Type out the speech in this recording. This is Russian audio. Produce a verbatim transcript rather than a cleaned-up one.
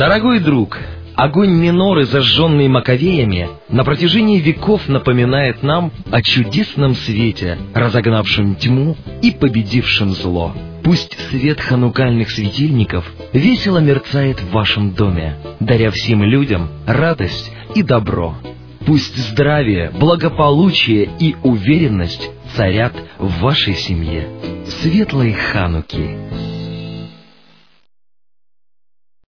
Дорогой друг, огонь миноры, зажженный маковеями, на протяжении веков напоминает нам о чудесном свете, разогнавшем тьму и победившем зло. Пусть свет ханукальных светильников весело мерцает в вашем доме, даря всем людям радость и добро. Пусть здравие, благополучие и уверенность царят в вашей семье. Светлой Хануки!